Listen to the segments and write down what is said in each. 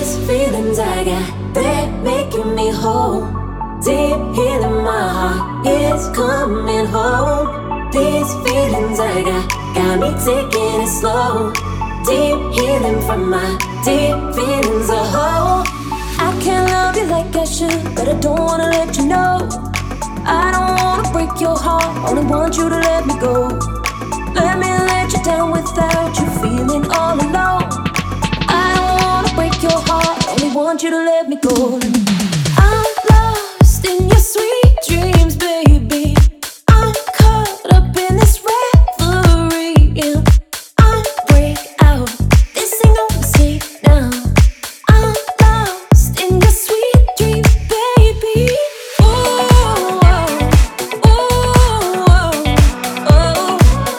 These feelings I got, they're making me whole. Deep healing, my heart is coming home. These feelings I got me taking it slow. Deep healing from my deep feelings a whole. I can't love you like I should, but I don't wanna let you know. I don't wanna break your heart, only want you to let me go. Let me let you down without you feeling all alone. I don't wanna break your heart, only want you to let me go. I'm lost in your sweet dreams, baby. I'm caught up in this reverie, and I'm break out. This ain't no mistake now. I'm lost in your sweet dreams, baby. Ooh, ooh, ooh, oh.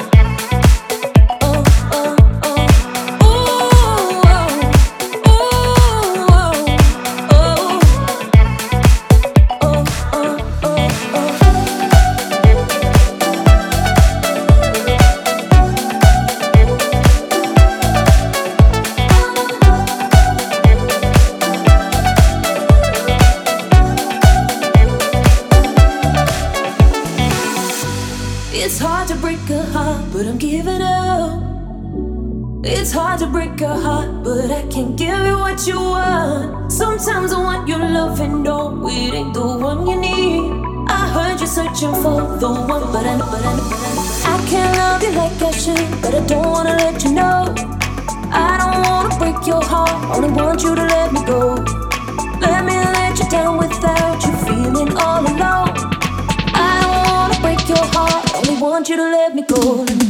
It's hard to break a heart, but I'm giving up. It's hard to break a heart, but I can't give you what you want. Sometimes I want your love and no, it ain't the one you need. I heard you're searching for the one, but I can't love you like I should, but I don't wanna let you know. I don't wanna break your heart, only want you to let me go. Let me let you down without you feeling all alone. I don't wanna break your heart, only want you to let me go.